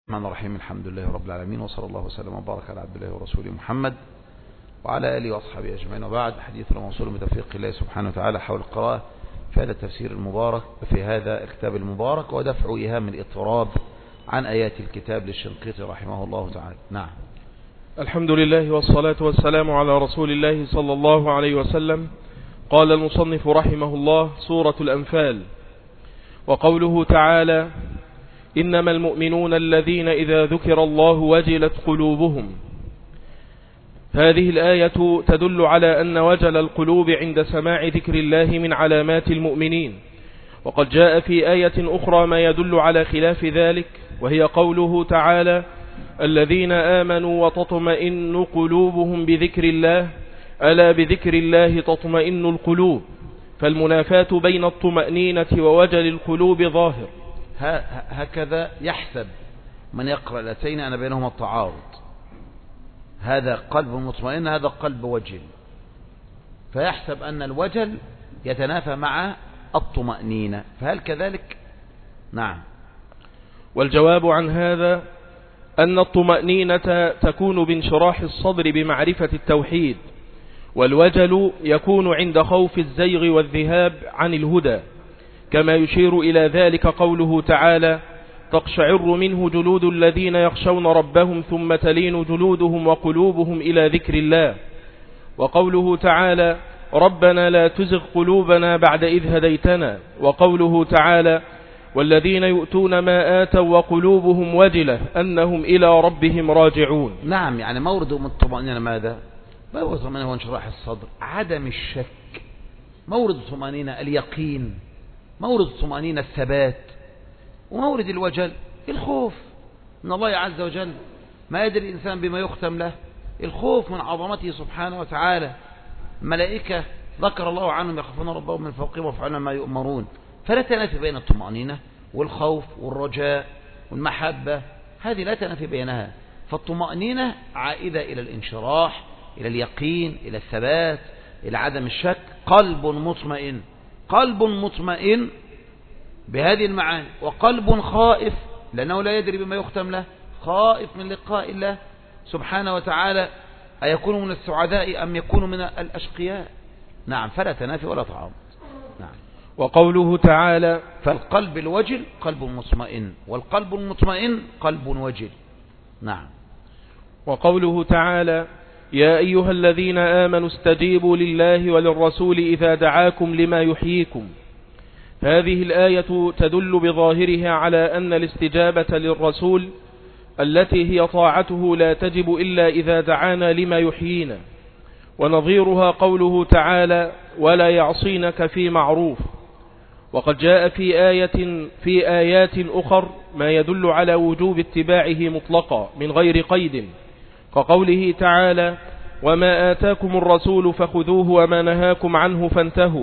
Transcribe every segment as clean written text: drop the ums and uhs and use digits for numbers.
الرحمن الرحيم. الحمد لله رب العالمين، وصلى الله وسلم وبارك على عبد الله ورسوله محمد وعلى آله وأصحابه أجمعين، وبعد. حديثنا موصول بتوفيق الله سبحانه وتعالى حول القراءة في هذا التفسير المبارك في هذا الكتاب المبارك، ودفع إيهام الاضطراب عن آيات الكتاب للشنقيطي رحمه الله تعالى. نعم. الحمد لله والصلاة والسلام على رسول الله صلى الله عليه وسلم. قال المصنف رحمه الله: سورة الأنفال. وقوله تعالى: إنما المؤمنون الذين إذا ذكر الله وجلت قلوبهم. هذه الآية تدل على أن وجل القلوب عند سماع ذكر الله من علامات المؤمنين، وقد جاء في آية أخرى ما يدل على خلاف ذلك، وهي قوله تعالى: الذين آمنوا وتطمئن قلوبهم بذكر الله، ألا بذكر الله تطمئن القلوب. فالمنافاة بين الطمأنينة ووجل القلوب ظاهر. هكذا يحسب من يقرأ الآيتين أن بينهما التعارض، هذا قلب مطمئن، هذا قلب وجل، فيحسب أن الوجل يتنافى مع الطمأنينة، فهل كذلك؟ نعم. والجواب عن هذا أن الطمأنينة تكون بانشراح الصدر بمعرفة التوحيد، والوجل يكون عند خوف الزيغ والذهاب عن الهدى، كما يشير إلى ذلك قوله تعالى: تقشعر منه جلود الذين يخشون ربهم ثم تلين جلودهم وقلوبهم إلى ذكر الله. وقوله تعالى: ربنا لا تزغ قلوبنا بعد إذ هديتنا. وقوله تعالى: والذين يؤتون ما آتوا وقلوبهم وجلة أنهم إلى ربهم راجعون. نعم، يعني مورد من الطمأنينة ماذا؟ مورد الطمأنينة هو انشراح الصدر، عدم الشك. مورد الطمأنينة اليقين، مورد الطمأنينة الثبات، ومورد الوجل الخوف من الله عز وجل. ما يدري الإنسان بما يختم له، الخوف من عظمته سبحانه وتعالى. ملائكة ذكر الله عنهم يخافون ربهم من فوقهم ويفعلون ما يؤمرون. فلا تنافي بين الطمأنينة والخوف والرجاء والمحبة، هذه لا تنافي بينها. فالطمأنينة عائدة إلى الانشراح، إلى اليقين، إلى الثبات، إلى عدم الشك. قلب مطمئن، قلب مطمئن بهذه المعاني، وقلب خائف لأنه لا يدري بما يختم له، خائف من لقاء الله سبحانه وتعالى، أيكون من السعداء أم يكون من الأشقياء. نعم، فلا تنافي ولا تعارض. نعم. وقوله تعالى: فالقلب الوجل قلب مطمئن، والقلب المطمئن قلب وجل. نعم. وقوله تعالى: يا أيها الذين آمنوا استجيبوا لله وللرسول إذا دعاكم لما يحييكم. هذه الآية تدل بظاهرها على أن الاستجابة للرسول التي هي طاعته لا تجب إلا إذا دعانا لما يحيينا. ونظيرها قوله تعالى: ولا يعصينك في معروف. وقد جاء في آيات أخر ما يدل على وجوب اتباعه مطلقا من غير قيد، كقوله تعالى: وما آتاكم الرسول فخذوه وما نهاكم عنه فانتهوا.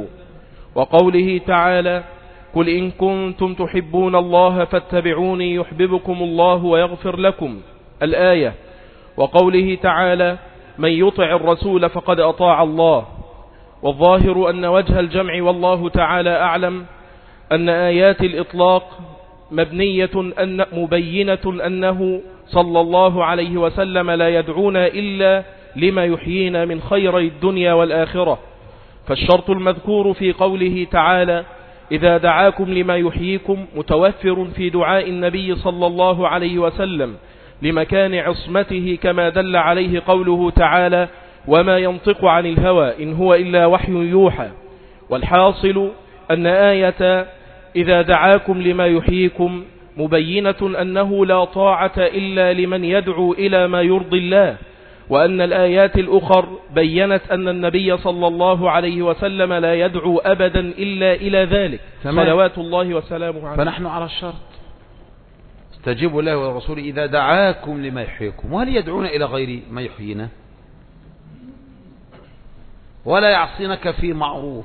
وقوله تعالى: قل إن كنتم تحبون الله فاتبعوني يحببكم الله ويغفر لكم الآية. وقوله تعالى: من يطع الرسول فقد أطاع الله. والظاهر أن وجه الجمع والله تعالى أعلم أن آيات الإطلاق مبينة أنه صلى الله عليه وسلم لا يدعونا إلا لما يحيينا من خير الدنيا والآخرة. فالشرط المذكور في قوله تعالى: إذا دعاكم لما يحييكم متوفر في دعاء النبي صلى الله عليه وسلم لمكان عصمته، كما دل عليه قوله تعالى: وما ينطق عن الهوى إن هو إلا وحي يوحى. والحاصل أن آية إذا دعاكم لما يحييكم مبينة أنه لا طاعة إلا لمن يدعو إلى ما يرضي الله، وأن الآيات الأخر بيّنت أن النبي صلى الله عليه وسلم لا يدعو أبدا إلا إلى ذلك صلوات الله وسلامه عليه. فنحن على الشرط: استجيبوا الله والرسول إذا دعاكم لما يحييكم. وهل يدعون إلى غير ما يحيينا؟ ولا يعصينك في معروف.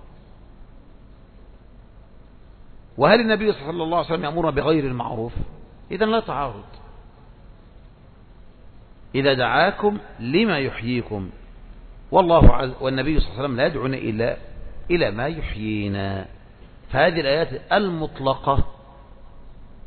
وهل النبي صلى الله عليه وسلم يأمرنا بغير المعروف؟ إذن لا تعارض. إذا دعاكم لما يحييكم، والنبي صلى الله عليه وسلم لا يدعونا إلى ما يحيينا. فهذه الآيات المطلقة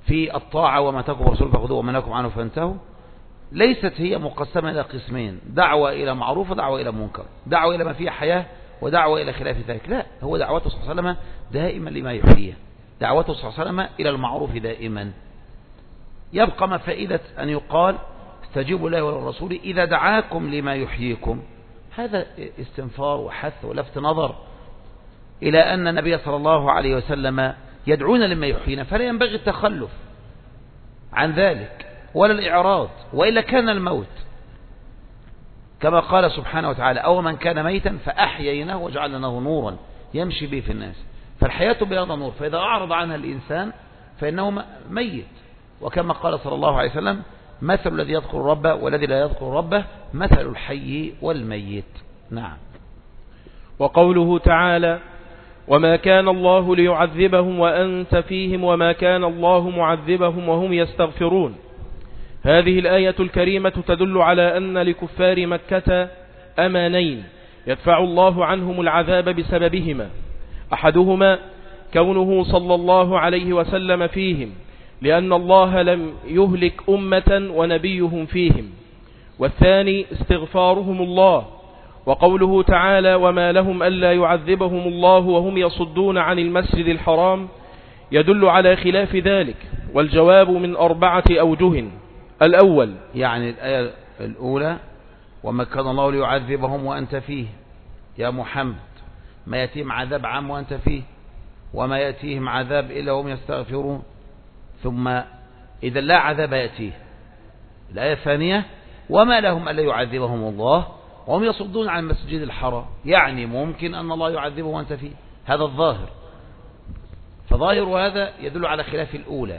في الطاعة وما تقوم رسول فخذوه وما نهاكم عنه فانتهوا، ليست هي مقسمة إلى قسمين: دعوة إلى معروف ودعوة إلى منكر، دعوة إلى ما فيه حياة ودعوة إلى خلاف ذلك. لا، هو دعوته صلى الله عليه وسلم دائما لما يحييه، دعوته صلى الله عليه وسلم إلى المعروف دائما. يبقى ما فائدة أن يقال استجيبوا الله وللرسول إذا دعاكم لما يحييكم؟ هذا استنفار وحث ولفت نظر إلى أن النبي صلى الله عليه وسلم يدعونا لما يحيينا، فلا ينبغي التخلف عن ذلك ولا الإعراض، وإلا كان الموت كما قال سبحانه وتعالى: أو من كان ميتا فأحييناه وجعلنا له نورا يمشي به في الناس. فالحياة بهذا نور، فإذا أعرض عنها الإنسان فإنه ميت. وكما قال صلى الله عليه وسلم: مثل الذي يذكر ربه والذي لا يذكر ربه مثل الحي والميت. نعم. وقوله تعالى: وما كان الله ليعذبهم وأنت فيهم وما كان الله معذبهم وهم يستغفرون. هذه الآية الكريمة تدل على أن لكفار مكة أمانين يدفع الله عنهم العذاب بسببهما: أحدهما كونه صلى الله عليه وسلم فيهم لأن الله لم يهلك أمة ونبيهم فيهم، والثاني استغفارهم الله. وقوله تعالى: وما لهم ألا يعذبهم الله وهم يصدون عن المسجد الحرام، يدل على خلاف ذلك، والجواب من 4 أوجه. الأول، يعني الآية الأولى: وما كان الله ليعذبهم وأنت فيه، يا محمد ما يأتيهم عذاب عام وأنت فيه، وما يأتيهم عذاب إلا هم يستغفرون. ثم إذا لا عذاب يأتيه. الآية الثانية: وما لهم ألا يعذبهم الله وهم يصدون عن المسجد الحرام، يعني ممكن أن الله يعذبه وأنت فيه، هذا الظاهر. فظاهر هذا يدل على خلاف الأولى.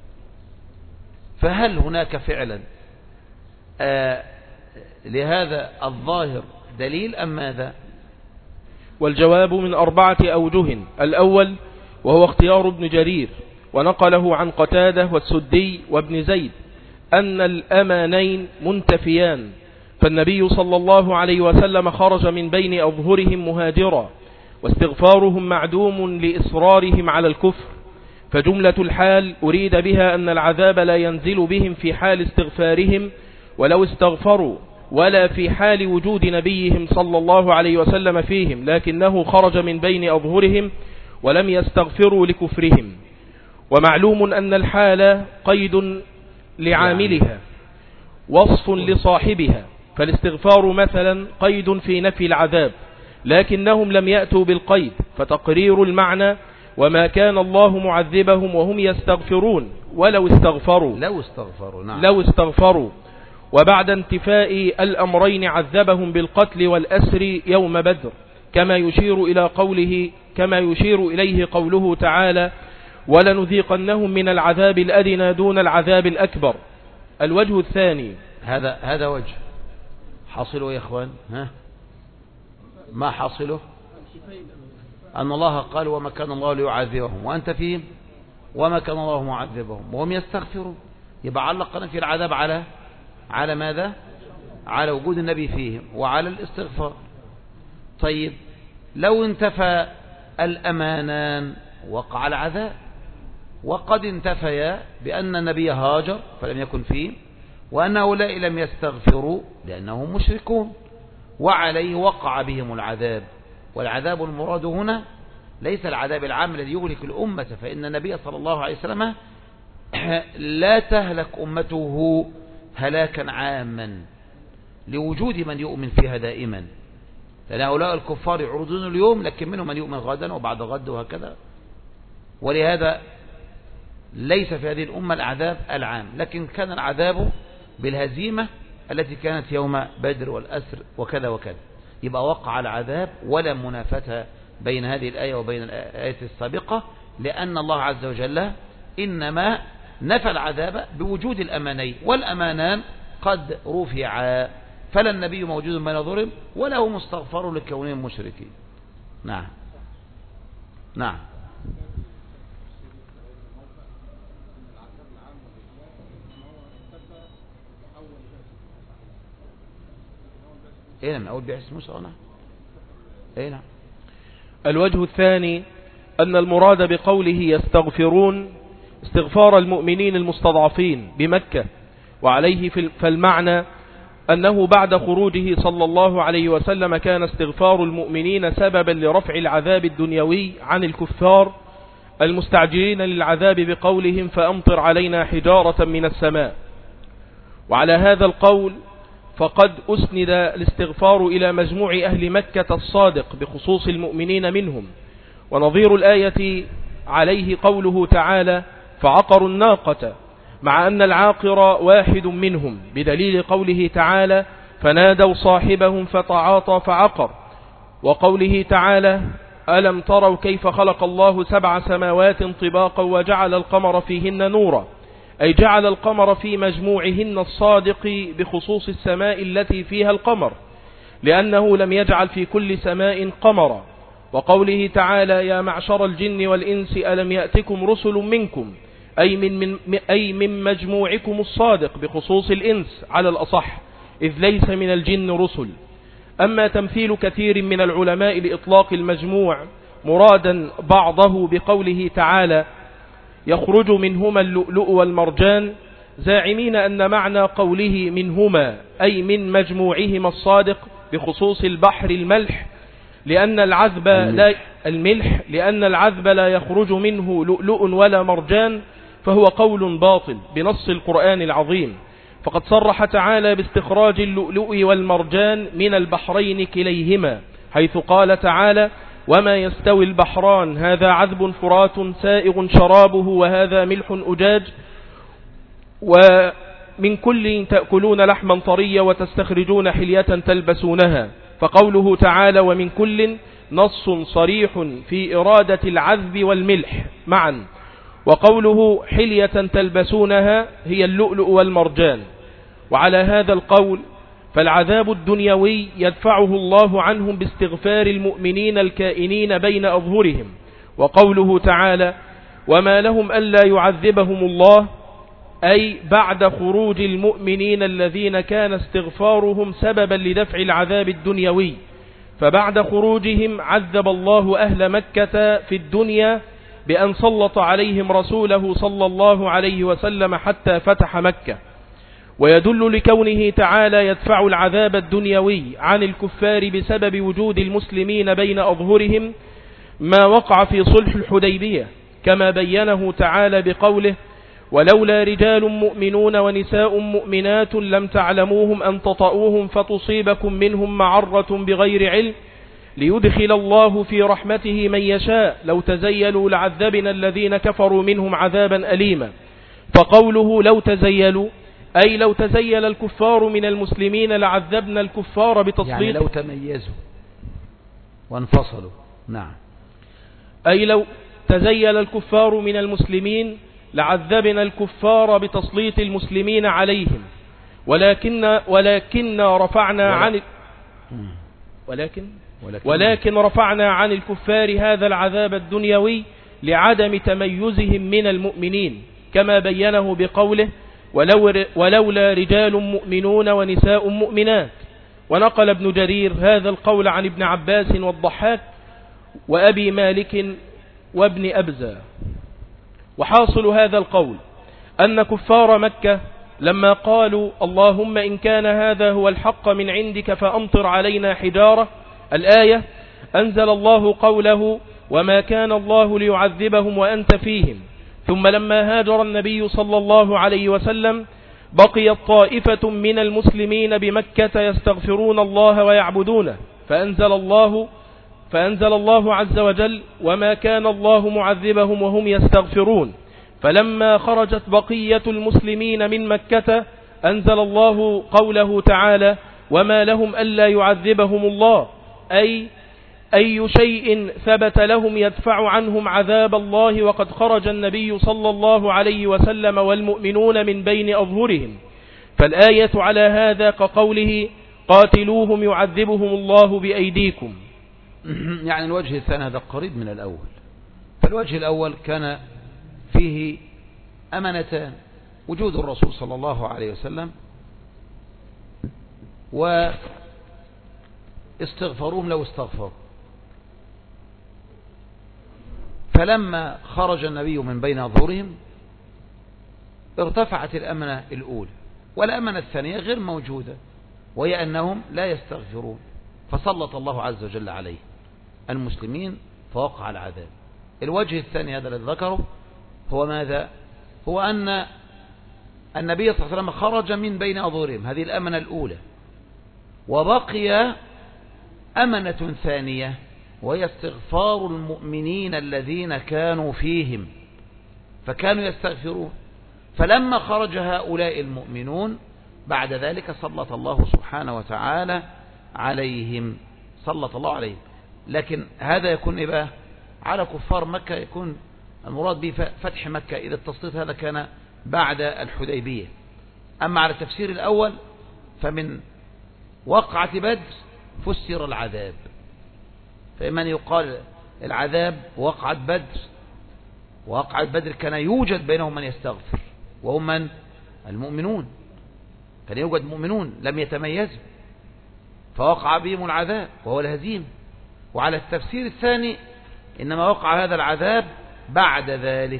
فهل هناك فعلا لهذا الظاهر دليل أم ماذا؟ والجواب من 4 أوجه. الأول، وهو اختيار ابن جرير، ونقله عن قتادة والسدي وابن زيد، أن الأمانين منتفيان، فالنبي صلى الله عليه وسلم خرج من بين أظهرهم مهاجرا، واستغفارهم معدوم لإصرارهم على الكفر، فجملة الحال أريد بها أن العذاب لا ينزل بهم في حال استغفارهم ولو استغفروا، ولا في حال وجود نبيهم صلى الله عليه وسلم فيهم، لكنه خرج من بين أظهرهم ولم يستغفروا لكفرهم. ومعلوم أن الحال قيد لعاملها وصف لصاحبها، فالاستغفار مثلا قيد في نفي العذاب، لكنهم لم يأتوا بالقيد، فتقرير المعنى: وما كان الله معذبهم وهم يستغفرون ولو استغفروا. نعم. لو استغفروا. وبعد انتفاء الأمرين عذبهم بالقتل والأسر يوم بدر، كما يشير إليه قوله تعالى: ولنذيقنهم من العذاب الأدنى دون العذاب الأكبر. الوجه الثاني، هذا وجه حاصله يا إخوان. ما حاصله؟ أن الله قال: وما كان الله ليعذبهم وأنت فيهم وما كان الله معذبهم وهم يستغفرون. يبقى علقنا في العذاب على ماذا؟ على وجود النبي فيهم وعلى الاستغفار. طيب، لو انتفى الأمانان وقع العذاب، وقد انتفيا بأن النبي هاجر فلم يكن فيه، وأن هؤلاء لم يستغفروا لأنهم مشركون، وعليه وقع بهم العذاب. والعذاب المراد هنا ليس العذاب العام الذي يهلك الأمة، فإن النبي صلى الله عليه وسلم لا تهلك أمته هلاكا عاما لوجود من يؤمن فيها دائما، لأن هؤلاء الكفار يعرضون اليوم، لكن منهم من يؤمن غدا وبعد غد وهكذا. ولهذا ليس في هذه الأمة العذاب العام، لكن كان العذاب بالهزيمة التي كانت يوم بدر والأسر وكذا وكذا. يبقى وقع العذاب ولا منافاة بين هذه الآية وبين الآية السابقة، لأن الله عز وجل إنما نفى العذاب بوجود الأمانين، والأمانان قد رفعا، فلا النبي موجود بين ظلم ولا هم استغفروا لكونهم مشركين. نعم. نعم. أول بعث موسى. نعم. الوجه الثاني، أن المراد بقوله يستغفرون استغفار المؤمنين المستضعفين بمكة وعليه فالمعنى أنه بعد خروجه صلى الله عليه وسلم كان استغفار المؤمنين سببا لرفع العذاب الدنيوي عن الكفار المستعجلين للعذاب بقولهم فأمطر علينا حجارة من السماء. وعلى هذا القول فقد أسند الاستغفار إلى مجموع أهل مكة الصادق بخصوص المؤمنين منهم. ونظير الآية عليه قوله تعالى فعقروا الناقة، مع أن العاقر واحد منهم بدليل قوله تعالى فنادوا صاحبهم فتعاطى فعقر، وقوله تعالى ألم تروا كيف خلق الله 7 سماوات طباقا وجعل القمر فيهن نورا، أي جعل القمر في مجموعهن الصادق بخصوص السماء التي فيها القمر، لأنه لم يجعل في كل سماء قمرا. وقوله تعالى يا معشر الجن والإنس ألم يأتكم رسل منكم، أي من مجموعكم الصادق بخصوص الإنس على الأصح، إذ ليس من الجن رسل. أما تمثيل كثير من العلماء لإطلاق المجموع مرادا بعضه بقوله تعالى يخرج منهما اللؤلؤ والمرجان، زاعمين أن معنى قوله منهما أي من مجموعهما الصادق بخصوص البحر الملح، لأن العذب لا يخرج منه لؤلؤ ولا مرجان، فهو قول باطل بنص القرآن العظيم. فقد صرح تعالى باستخراج اللؤلؤ والمرجان من البحرين كليهما، حيث قال تعالى وما يستوي البحران هذا عذب فرات سائغ شرابه وهذا ملح أجاج ومن كل تأكلون لحما طريا وتستخرجون حلية تلبسونها. فقوله تعالى ومن كل نص صريح في إرادة العذب والملح معا، وقوله حلية تلبسونها هي اللؤلؤ والمرجان. وعلى هذا القول فالعذاب الدنيوي يدفعه الله عنهم باستغفار المؤمنين الكائنين بين أظهرهم. وقوله تعالى وما لهم ألا يعذبهم الله، أي بعد خروج المؤمنين الذين كان استغفارهم سببا لدفع العذاب الدنيوي، فبعد خروجهم عذب الله أهل مكة في الدنيا بأن سلط عليهم رسوله صلى الله عليه وسلم حتى فتح مكة. ويدل لكونه تعالى يدفع العذاب الدنيوي عن الكفار بسبب وجود المسلمين بين أظهرهم ما وقع في صلح الحديبية، كما بينه تعالى بقوله ولولا رجال مؤمنون ونساء مؤمنات لم تعلموهم أن تطؤوهم فتصيبكم منهم معرة بغير علم ليدخل الله في رحمته من يشاء لو تزيلوا لعذبنا الذين كفروا منهم عذابا أليما. فقوله لو تزيلوا أي لو تزيل الكفار من المسلمين لعذبنا الكفار بتسليط، يعني لو تميزوا وانفصلوا. نعم، أي لو تزيل الكفار من المسلمين لعذبنا الكفار بتسليط المسلمين عليهم، ولكن رفعنا عن الكفار هذا العذاب الدنيوي لعدم تميزهم من المؤمنين، كما بينه بقوله ولولا رجال مؤمنون ونساء مؤمنات. ونقل ابن جرير هذا القول عن ابن عباس والضحاك وأبي مالك وابن أبزة. وحاصل هذا القول أن كفار مكة لما قالوا اللهم إن كان هذا هو الحق من عندك فأمطر علينا حجارة الآية، أنزل الله قوله وما كان الله ليعذبهم وأنت فيهم. ثم لما هاجر النبي صلى الله عليه وسلم بقيت طائفة من المسلمين بمكة يستغفرون الله ويعبدونه، فأنزل الله عز وجل وما كان الله معذبهم وهم يستغفرون. فلما خرجت بقية المسلمين من مكة أنزل الله قوله تعالى وما لهم ألا يعذبهم الله، أي شيء ثبت لهم يدفع عنهم عذاب الله وقد خرج النبي صلى الله عليه وسلم والمؤمنون من بين أظهرهم. فالآية على هذا كقوله قاتلوهم يعذبهم الله بأيديكم. يعني الوجه الثاني هذا قريب من الأول. فالوجه الأول كان فيه أمنتان: وجود الرسول صلى الله عليه وسلم واستغفروهم لو استغفروا. فلما خرج النبي من بين أظهرهم ارتفعت الأمنة الأولى، والأمنة الثانية غير موجودة، وهي أنهم لا يستغفرون، فسلط الله عز وجل عليه المسلمين فوقع العذاب. الوجه الثاني هذا الذي ذكره هو ماذا؟ هو أن النبي صلى الله عليه وسلم خرج من بين أظهرهم، هذه الأمنة الأولى، وبقي أمنة ثانية وهي استغفار المؤمنين الذين كانوا فيهم، فكانوا يستغفرون. فلما خرج هؤلاء المؤمنون بعد ذلك سلط الله سبحانه وتعالى عليهم، سلط الله عليهم. لكن هذا يكون بقى على كفار مكة، يكون المراد به فتح مكة، إذا التسليط هذا كان بعد الحديبية. أما على التفسير الأول فمن وقعة بدر فسر العذاب، فإما أن يقال العذاب وقعة بدر، وقعة بدر كان يوجد بينهم من يستغفر، وهم من؟ المؤمنون، كان يوجد مؤمنون لم يتميزوا فوقع بهم العذاب وهو الهزيمة. وعلى التفسير الثاني إنما وقع هذا العذاب بعد ذلك،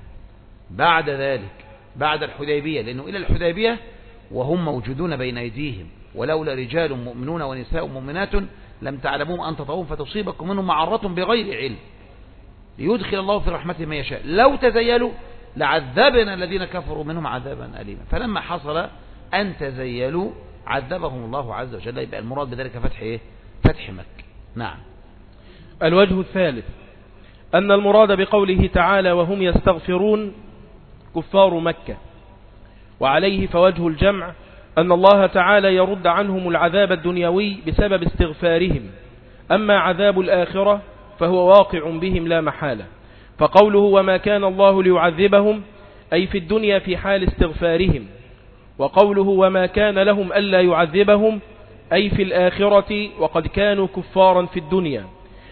بعد الحديبية، لأنه إلى الحديبية وهم موجودون بين أيديهم، ولولا رجال مؤمنون ونساء مؤمنات لم تعلموهم أن تطعوهم فتصيبكم منهم معرة بغير علم ليدخل الله في رحمته من يشاء لو تزيلوا لعذبنا الذين كفروا منهم عذابا أليما. فلما حصل أن تزيلوا عذبهم الله عز وجل. يبقى المراد بذلك فتح مكة. نعم. الوجه الثالث أن المراد بقوله تعالى وهم يستغفرون كفار مكة، وعليه فوجه الجمع أن الله تعالى يرد عنهم العذاب الدنيوي بسبب استغفارهم، أما عذاب الآخرة فهو واقع بهم لا محالة. فقوله وما كان الله ليعذبهم أي في الدنيا في حال استغفارهم، وقوله وما كان لهم ألا يعذبهم أي في الآخرة وقد كانوا كفارا في الدنيا.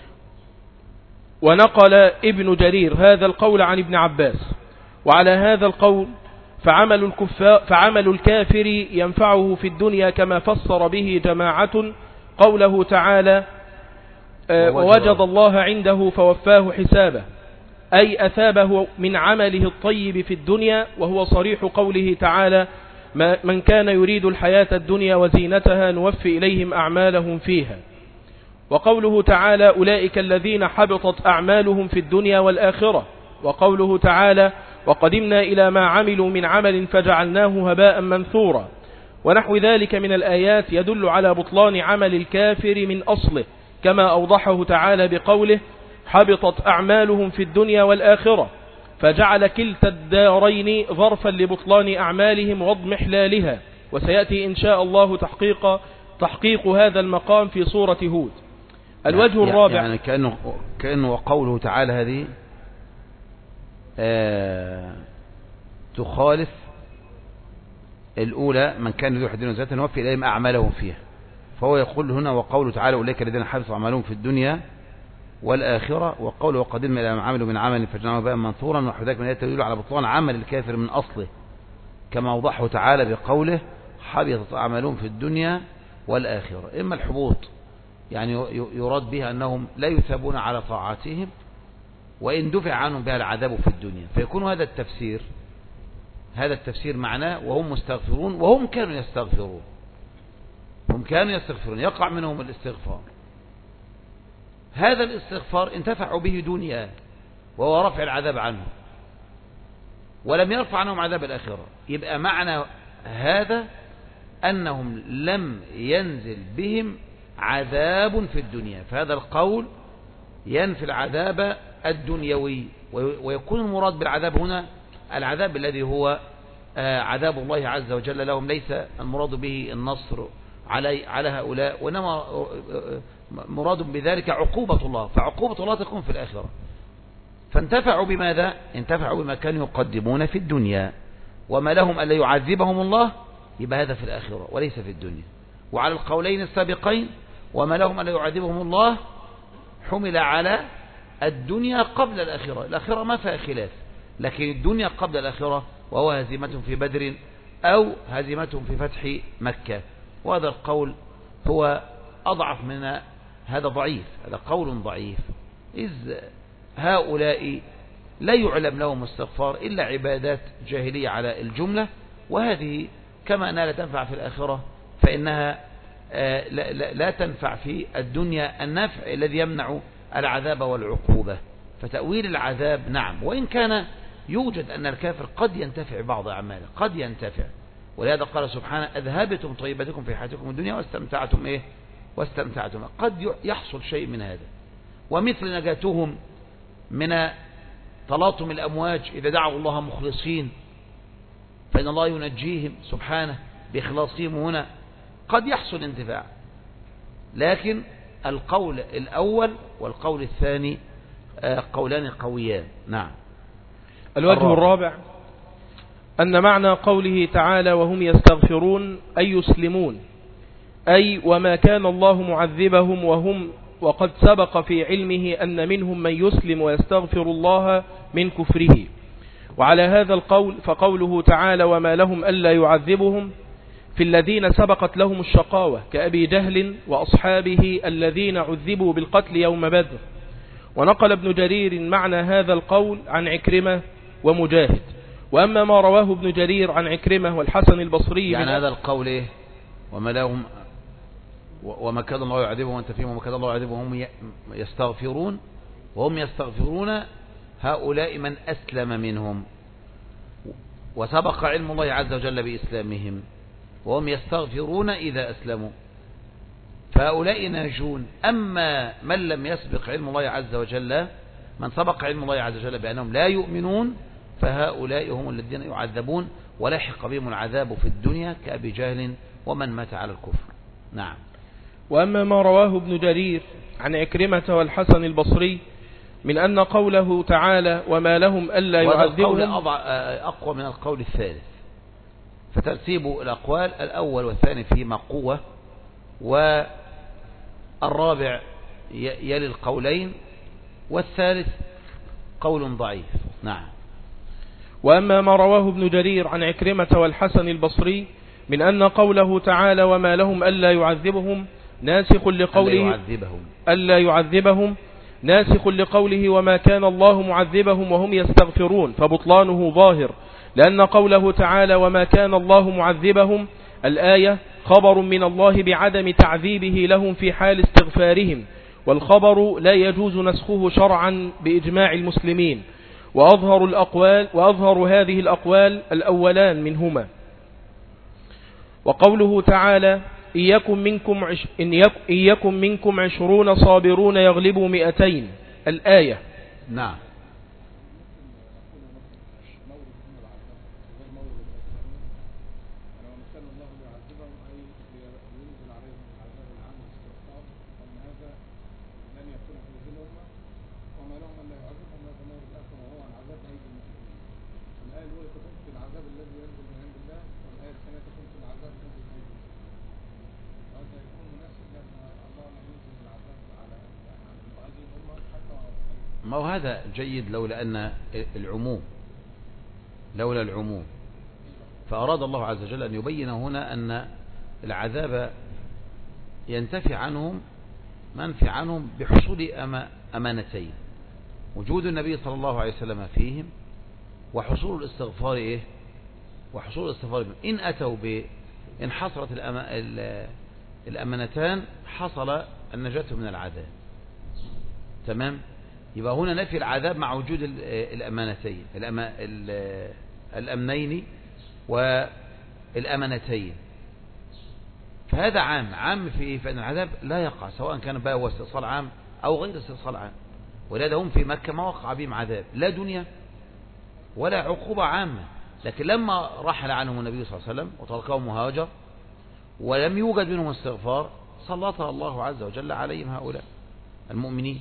ونقل ابن جرير هذا القول عن ابن عباس، وعلى هذا القول فعمل الكافر ينفعه في الدنيا كما فسر به جماعة قوله تعالى ووجد الله عنده فوفاه حسابه، أي أثابه من عمله الطيب في الدنيا، وهو صريح قوله تعالى من كان يريد الحياة الدنيا وزينتها نوفي إليهم أعمالهم فيها. وقوله تعالى أولئك الذين حبطت أعمالهم في الدنيا والآخرة. وقوله تعالى وقدمنا إلى ما عملوا من عمل فجعلناه هباء منثورا. ونحو ذلك من الآيات يدل على بطلان عمل الكافر من أصله، كما أوضحه تعالى بقوله حبطت أعمالهم في الدنيا والآخرة، فجعل كلتا الدارين ظرفا لبطلان أعمالهم واضمحلالها. وسيأتي إن شاء الله تحقيق هذا المقام في سورة هود. الوجه الرابع يعني كأنه قوله تعالى هذه تخالف الأولى من كان يريد الدنيا وزينتها نوفي إليهم أعمالهم فيها، فهو يقول هنا وقوله تعالى أولئك الذين حبطت أعمالهم في الدنيا والآخرة، وقوله وقدمنا إلى ما عملوا من عمل فجعلناه هباء منثورا. ونحو ذلك من الآيات تدل على بطلان عمل الكافر من أصله، كما أوضحه تعالى بقوله حبطت أعمالهم في الدنيا والآخرة. إما الحبوط يعني يراد بها أنهم لا يثابون على طاعاتهم وإن دفع عنهم بها العذاب في الدنيا، فيكون هذا التفسير معناه وهم مستغفرون، وهم كانوا يستغفرون يقع منهم الاستغفار. هذا الاستغفار انتفعوا به دنيا وهو رفع العذاب عنهم، ولم يرفع عنهم عذاب الآخرة. يبقى معنى هذا أنهم لم ينزل بهم عذاب في الدنيا، فهذا القول ينفي العذاب الدنيوي، ويكون المراد بالعذاب هنا العذاب الذي هو عذاب الله عز وجل لهم، ليس المراد به النصر على هؤلاء، وإنما مراد بذلك عقوبة الله، فعقوبة الله تكون في الآخرة. فانتفعوا بماذا؟ انتفعوا بما كانوا يقدمون في الدنيا، وما لهم ألا يعذبهم الله يبقى هذا في الآخرة وليس في الدنيا. وعلى القولين السابقين وما لهم ألا يعذبهم الله حمل على الدنيا قبل الآخرة، الآخرة ما فيها خلاف، لكن الدنيا قبل الآخرة، وهو هزيمتهم في بدر أو هزيمتهم في فتح مكة. وهذا القول هو أضعف هذا ضعيف، هذا قول ضعيف، إذ هؤلاء لا يعلم لهم استغفار إلا عبادات جاهلية على الجملة، وهذه كما أنها لا تنفع في الآخرة فإنها لا تنفع في الدنيا النفع الذي يمنع العذاب والعقوبة. فتأويل العذاب نعم، وإن كان يوجد أن الكافر قد ينتفع بعض أعماله، قد ينتفع، ولهذا قال سبحانه أذهبتم طيبتكم في حياتكم الدنيا واستمتعتم إيه؟ واستمتعتم. قد يحصل شيء من هذا، ومثل نجاتهم من تلاطم الأمواج إذا دعوا الله مخلصين فإن الله ينجيهم سبحانه بإخلاصهم هنا، قد يحصل انتفاع. لكن القول الأول والقول الثاني قولان قويان. نعم. الوجه الرابع أن معنى قوله تعالى وهم يستغفرون أي يسلمون، أي وما كان الله معذبهم وقد سبق في علمه أن منهم من يسلم ويستغفر الله من كفره. وعلى هذا القول فقوله تعالى وما لهم ألا يعذبهم في الذين سبقت لهم الشقاوة كأبي جهل وأصحابه الذين عذبوا بالقتل يوم بدر. ونقل ابن جرير معنى هذا القول عن عكرمة ومجاهد. وأما ما رواه ابن جرير عن عكرمة والحسن البصري يعني هذا القول إيه؟ وما لهم وما كان الله يعذبهم وأنت فيهم وما كان الله يعذبهم وهم يستغفرون، وهم يستغفرون هؤلاء من أسلم منهم وسبق علم الله عز وجل بإسلامهم، وهم يستغفرون إذا أسلموا، فهؤلاء ناجون. أما من لم يسبق علم الله عز وجل، من سبق علم الله عز وجل بأنهم لا يؤمنون، فهؤلاء هم الذين يعذبون ولحق بهم العذاب في الدنيا كأبي جهل ومن مات على الكفر. نعم. وأما ما رواه ابن جرير عن عكرمة والحسن البصري من أن قوله تعالى وما لهم ألا يعذبهم أقوى من القول الثالث، فترتيب الأقوال الأول والثاني فيما قوة، والرابع يلي القولين، والثالث قول ضعيف. نعم. وأما ما رواه ابن جرير عن عكرمة والحسن البصري من أن قوله تعالى وما لهم ألا يعذبهم ناسخ لقوله ألا يعذبهم ناسخ لقوله وما كان الله معذبهم وهم يستغفرون، فبطلانه ظاهر، لأن قوله تعالى وما كان الله معذبهم الآية خبر من الله بعدم تعذيبه لهم في حال استغفارهم، والخبر لا يجوز نسخه شرعا بإجماع المسلمين. وأظهر هذه الأقوال الأولان منهما. وقوله تعالى إن يكن منكم 20 صابرون يغلبوا 200 الآية. نعم. ما هو هذا جيد لولا العموم فأراد الله عز وجل أن يبين هنا أن العذاب ينتفي عنهم منفي عنهم بحصول أمانتين: وجود النبي صلى الله عليه وسلم فيهم، وحصول الاستغفار وحصول الاستغفار إن أتوا إن حصلت الأمانتان حصل النجاة من العذاب. تمام. يبقى هنا نفي العذاب مع وجود الأمانتين الأمنين والأمانتين، فهذا عام في فإن العذاب لا يقع سواء كان بقى هو استئصال عام أو غير استئصال عام. ولهذا هم في مكة ما وقع بهم عذاب لا دنيا ولا عقوبة عامة، لكن لما رحل عنهم النبي صلى الله عليه وسلم وتركهم وهاجر ولم يوجد منهم استغفار سلطها الله عز وجل عليهم هؤلاء المؤمنين.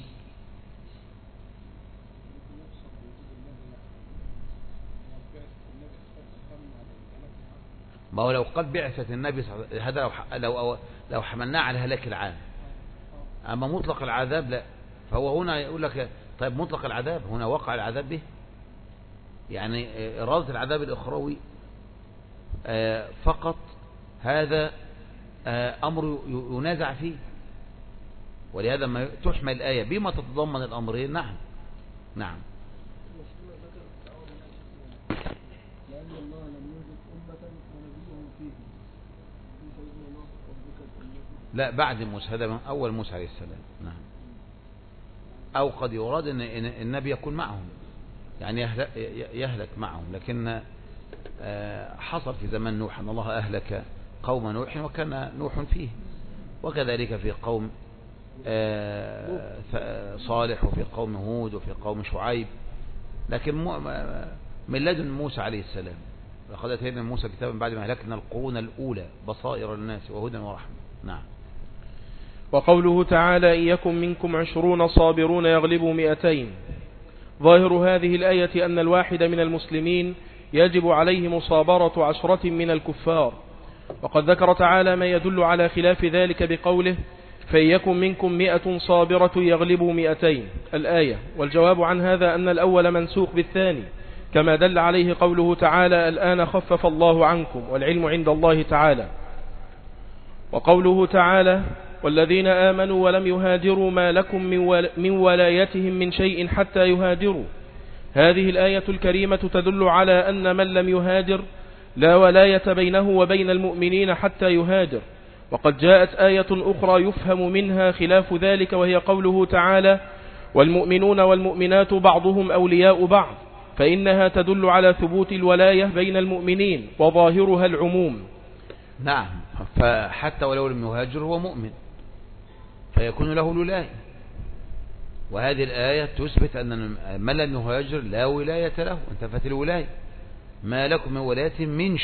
ما هو لو قد بعثت النبي هذا لو حملناه على هلاك العام، أما مطلق العذاب لا. فهو هنا يقول لك طيب مطلق العذاب هنا وقع العذاب به، يعني إرادة العذاب الأخروي فقط، هذا أمر ينازع فيه. ولهذا ما تحمل الآية بما تتضمن الأمرين. نعم. لا بعد موسى، هذا من أول موسى عليه السلام. نعم. أو قد يراد أن النبي يكون معهم، يعني يهلك معهم، لكن حصل في زمن نوح أن الله أهلك قوم نوح وكان نوح فيه، وكذلك في قوم صالح وفي قوم هود وفي قوم شعيب، لكن من لدن موسى عليه السلام. لقد أتينا موسى كتابا بعد ما أهلكنا القرون الأولى بصائر للناس وهدى ورحمة. نعم. وقوله تعالى إن يكن منكم 20 صابرون يغلبوا 200. ظاهر هذه الآية أن الواحد من المسلمين يجب عليه مصابرة 10 من الكفار، وقد ذكر تعالى ما يدل على خلاف ذلك بقوله فإن يكن منكم 100 صابرة يغلبوا 200 الآية. والجواب عن هذا أن الأول منسوخ بالثاني، كما دل عليه قوله تعالى الآن خفف الله عنكم، والعلم عند الله تعالى. وقوله تعالى والذين آمنوا ولم يهاجروا ما لكم من ولايتهم من شيء حتى يهاجروا. هذه الآية الكريمة تدل على أن من لم يهاجر لا ولاية بينه وبين المؤمنين حتى يهاجر. وقد جاءت آية أخرى يفهم منها خلاف ذلك، وهي قوله تعالى والمؤمنون والمؤمنات بعضهم أولياء بعض، فإنها تدل على ثبوت الولاية بين المؤمنين وظاهرها العموم. نعم، فحتى ولو لم يهاجر هو مؤمن فيكون له الولاية، وهذه الآية تثبت أن من لم يهاجر لا ولاية له، انتفت الولاية. ما لكم من ولاية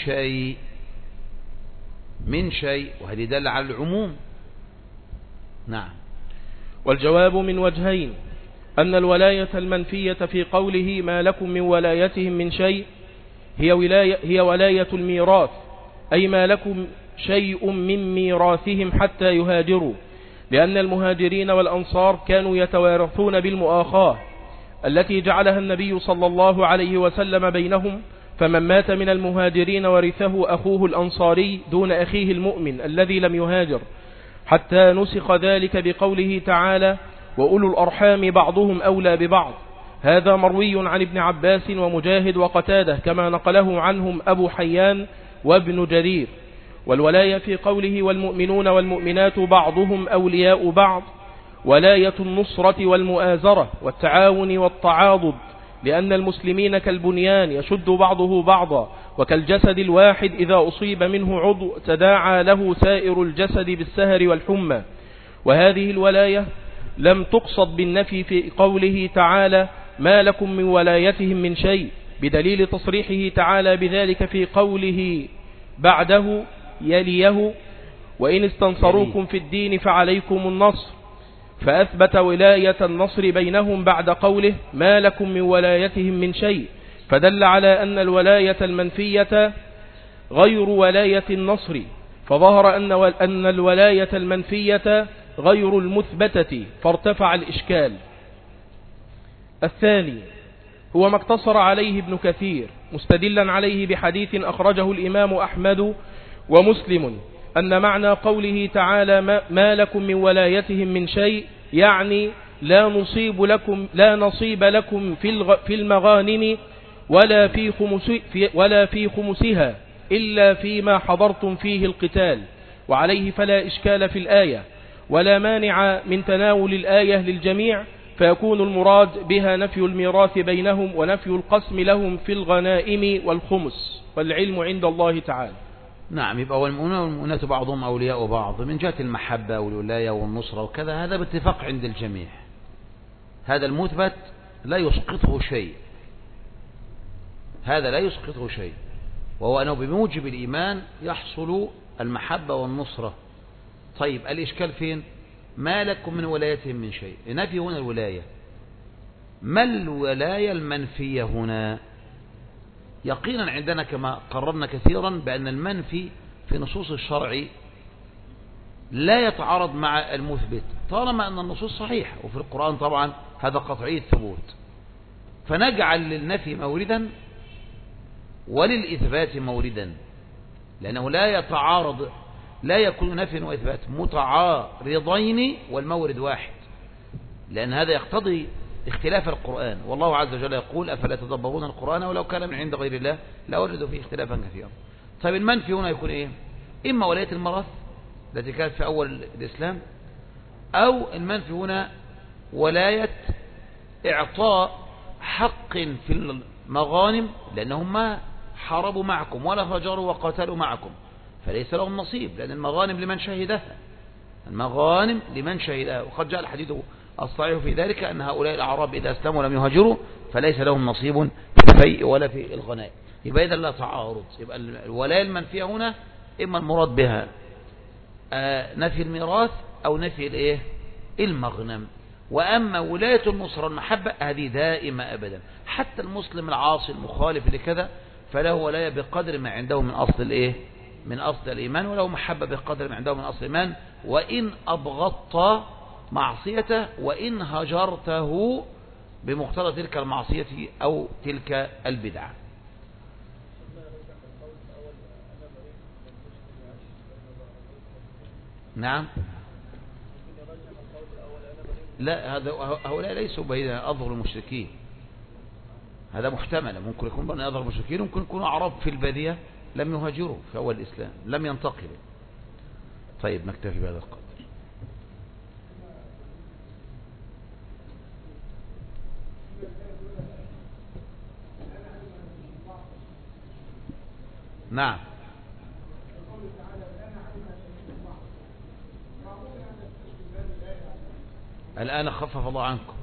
من شيء، وهذه دل على العموم. نعم. والجواب من وجهين، أن الولاية المنفية في قوله ما لكم من ولايتهم من شيء هي ولاية الميراث، أي ما لكم شيء من ميراثهم حتى يهاجروا، لأن المهاجرين والأنصار كانوا يتوارثون بالمؤاخاة التي جعلها النبي صلى الله عليه وسلم بينهم، فمن مات من المهاجرين ورثه أخوه الأنصاري دون أخيه المؤمن الذي لم يهاجر، حتى نسخ ذلك بقوله تعالى وأولو الأرحام بعضهم أولى ببعض. هذا مروي عن ابن عباس ومجاهد وقتادة، كما نقله عنهم أبو حيان وابن جرير. والولاية في قوله والمؤمنون والمؤمنات بعضهم أولياء بعض ولاية النصرة والمؤازرة والتعاون والتعاضد، لأن المسلمين كالبنيان يشد بعضه بعضا، وكالجسد الواحد إذا أصيب منه عضو تداعى له سائر الجسد بالسهر والحمى. وهذه الولاية لم تقصد بالنفي في قوله تعالى ما لكم من ولايتهم من شيء، بدليل تصريحه تعالى بذلك في قوله بعده يليه وإن استنصروكم في الدين فعليكم النصر، فأثبت ولاية النصر بينهم بعد قوله ما لكم من ولايتهم من شيء، فدل على أن الولاية المنفية غير ولاية النصر، فظهر أن الولاية المنفية غير المثبتة، فارتفع الإشكال. الثاني هو ما اقتصر عليه ابن كثير مستدلا عليه بحديث أخرجه الإمام أحمد ومسلم، أن معنى قوله تعالى ما لكم من ولايتهم من شيء يعني لا نصيب لكم في المغانم ولا في خمسها إلا فيما حضرتم فيه القتال، وعليه فلا إشكال في الآية ولا مانع من تناول الآية للجميع، فيكون المراد بها نفي الميراث بينهم ونفي القسم لهم في الغنائم والخمس، والعلم عند الله تعالى. نعم. يبقى والمؤمنات بعضهم أولياء بعض من جهة المحبة والولاية والنصرة وكذا، هذا باتفاق عند الجميع، هذا المثبت لا يسقطه شيء، هذا لا يسقطه شيء، وهو أنه بموجب الإيمان يحصل المحبة والنصرة. طيب الإشكال فين؟ ما لكم من ولايتهم من شيء، نفي هنا الولاية. ما الولاية المنفية هنا؟ يقينا عندنا كما قررنا كثيرا بأن المنفي في نصوص الشرع لا يتعارض مع المثبت طالما أن النصوص صحيحة، وفي القرآن طبعا هذا قطعي الثبوت، فنجعل للنفي موردا وللإثبات موردا، لأنه لا يتعارض، لا يكون نفي وإثبات متعارضين والمورد واحد، لأن هذا يقتضي اختلاف القرآن، والله عز وجل يقول أفلا تدبرون القرآن ولو كان من عند غير الله لوجدوا فيه اختلافا كثيرا. طيب المنفي هنا يكون إيه؟ إما ولاية الميراث التي كانت في أول الإسلام، أو المنفي هنا ولاية إعطاء حق في المغانم، لأنهم ما حاربوا معكم ولا هاجروا وقاتلوا معكم، فليس لهم نصيب، لأن المغانم لمن شهدها، المغانم لمن شهدها. وقد جاء الحديث الصحيح في ذلك أن هؤلاء الأعراب إذا أسلموا ولم يهاجروا فليس لهم نصيب في الفيء ولا في الغنائم. يبقى إذا لا تعارض، يبقى الولاية المنفية هنا إما المراد بها نفي الميراث أو نفي المغنم. وأما ولاية النصرة المحبة هذه دائمة أبدا، حتى المسلم العاصي المخالف لكذا فله ولاية بقدر ما عنده من أصل من أصل الإيمان، وله محبة بقدر ما عنده من أصل الإيمان، وإن أبغضت معصيته وإن هجرته بمقتضى تلك المعصية أو تلك البدعة. نعم، لا، هؤلاء ليسوا بين أظهر المشركين، هذا محتمل، ممكن يكون بين أظهر المشركين، ممكن يكونوا أعراب في البادية لم يهاجروا في أول الإسلام، لم ينتقلوا. طيب نكتفي بهذا القدر. نعم، الآن خفف الله عنكم.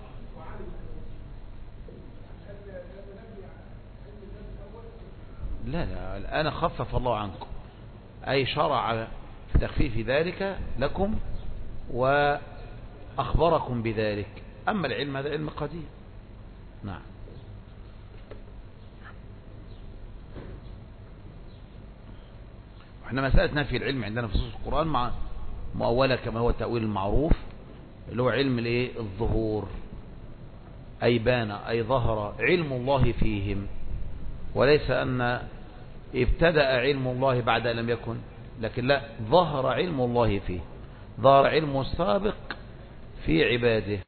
لا، الآن خفف الله عنكم، أي شرع في تخفيف ذلك لكم وأخبركم بذلك. أما العلم هذا علم قديم. نعم. احنا مسألة نفي العلم عندنا في نصوص القرآن مع مؤولة كما هو التأويل المعروف، اللي هو علم الظهور، أي بان أي ظهر علم الله فيهم، وليس أن ابتدأ علم الله بعد أن لم يكن، لكن لا، ظهر علم الله فيه، ظهر علمه السابق في عباده.